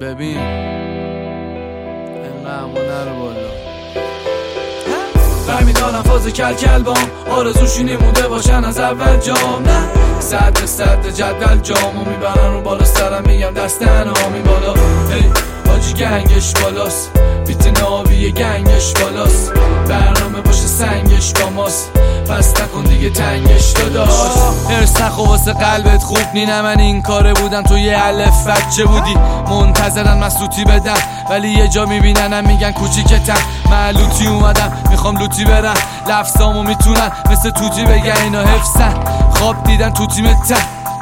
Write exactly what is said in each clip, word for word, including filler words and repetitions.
ببین اینقدر همون نرو بالا برمیدارم فاز کل کل بام آرزوشونی مونده باشن از اول جام نه صد صد جدول جامو میبرن رو بالا سرم میگم دستن آمی بالا هی حاجی گنگش بالاست بیت نابی گنگش بالاست برنامه باشه سنگش با ماست پس نکن دیگه تنگش داداش هرس نخو واسه قلبت خوب نی نه من این کاره بودم تو یه الف بچه بودی منتظرن مسلوطی بدم ولی یه جا میبیننم میگن کوچیکتم من لوتی اومدم میخوام لوتی برم لفظامو میتونن مثل توتی بگن اینا حفظن خواب دیدن تو تیمتن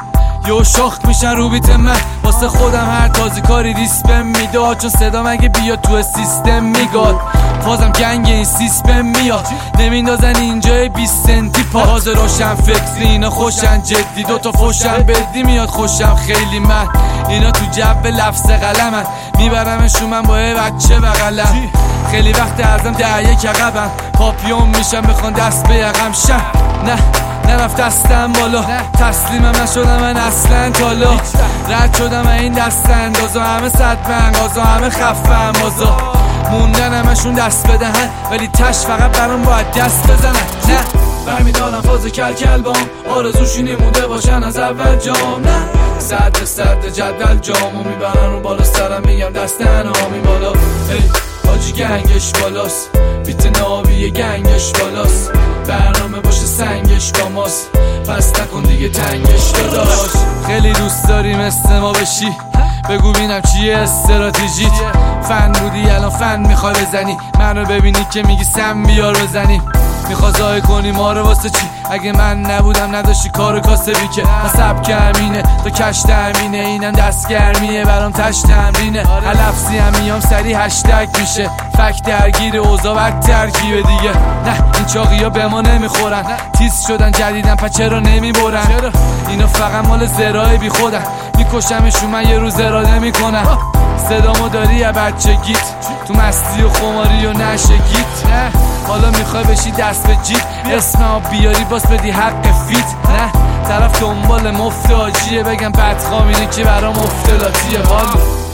یو شاخت میشن رو بیت من واسه خودم هر تازی کاری ریسپم میداد چون صدا مگه بیاد تو سیستم میگاد فازم گنگ این سیستم میاد نمیندازن اینجای بیست سنتی پا باز روشن فکری اینا خوشن جدی دوتا فوشن بدی میاد خوشم خیلی من اینا تو جب لفظ قلمن میبرمشون من با یه بچه بغلم خیلی وقت ازم ده یک عقبم پاپیون میشم بخوان دست به یقم شم نه نرفت دستم بالا تسلیمم نشدم من اصلا تالا رد شدم این دست اندازا همه صد بنگازا همه خفم بازا موندن همشون دست بدهن ولی تش فقط برام باید دست بزنن نه برمیدارم فاز کل کل بام آرزوشونی مونده باشن از اول جام نه صد صد جدول جامو میبرن رو بالا سرم میگم دستن آمی بالا هی حاجی گنگش بالاست بیت نابی گنگش بالاست برنامه باشه سنگش با ماست پس نکن دیگه تنگش داداش خیلی دوست داری مثل ما بشی بگو بینم چیه استراتژیت فن بودی الان فن میخوای بزنی منو ببینی که میگی سم بیار بزنی میخوا زای کنی ما رو واسه چی اگه من نبودم نداشتی کارو کاسبی که من سبک امینه تو کش تامینه اینم دست گرمیه برام تش تمرینه لفظی هم میام سری هشتگ میشه فک درگیر اوضاع بد ترکیبه دیگه نه این چاقی ها به ما نمیخورن تیز شدن جدیدن پس چرا نمیبرن اینا فقط مال زرای بی خودن میکشمشون من یه روز اراده میکنم صدامو داری یا بچگیت تو مستی و خماری و نشگیت نه حالا میخوای بشی دست به جیب اسمم بیاری باز بدی حق فیت نه طرف دنبال مفت آجیه بگم بدخوام اینه که برام افتلاتیه والا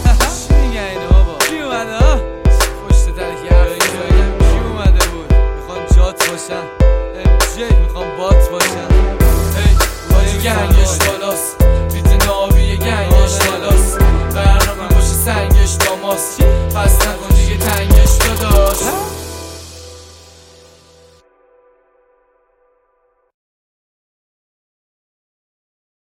چی میگن اینه بابا کی اومده ها پشت ترک بگم کی اومده بود میخوان جات باشن ام جی میخوان بات باشن هی حاجی گنگش بالاست